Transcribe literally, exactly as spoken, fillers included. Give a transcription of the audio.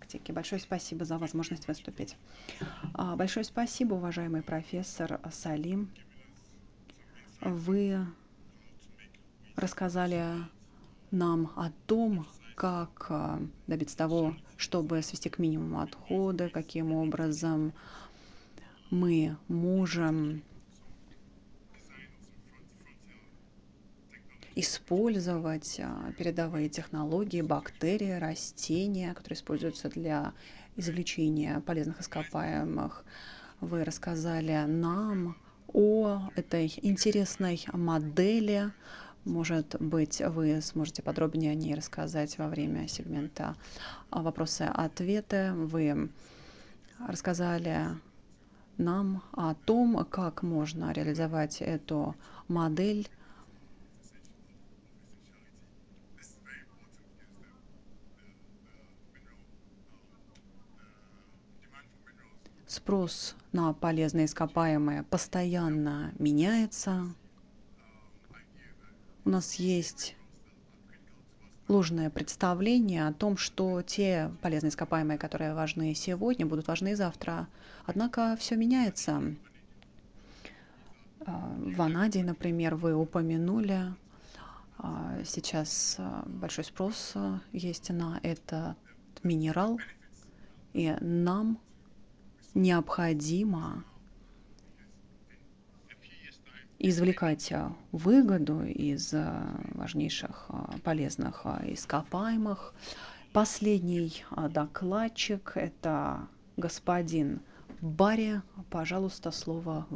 практики. Большое спасибо за возможность выступить. А, Большое спасибо, уважаемый профессор Салим. Вы рассказали нам о том, как а, добиться того, чтобы свести к минимуму отходы, каким образом мы можем использовать а, передовые технологии, бактерии, растения, которые используются для извлечения полезных ископаемых. Вы рассказали нам о этой интересной модели. Может быть, вы сможете подробнее о ней рассказать во время сегмента вопросы-ответы. Вы рассказали нам о том, как можно реализовать эту модель. Спрос на полезные ископаемые постоянно меняется. У нас есть ложное представление о том, что те полезные ископаемые, которые важны сегодня, будут важны и завтра. Однако все меняется. А, Ванадий, например, вы упомянули. А, Сейчас а, большой спрос а, есть на этот минерал, и нам необходимо извлекать а, выгоду из а, важнейших а, полезных а, ископаемых. Последний а, докладчик — это господин Барри. Пожалуйста, слово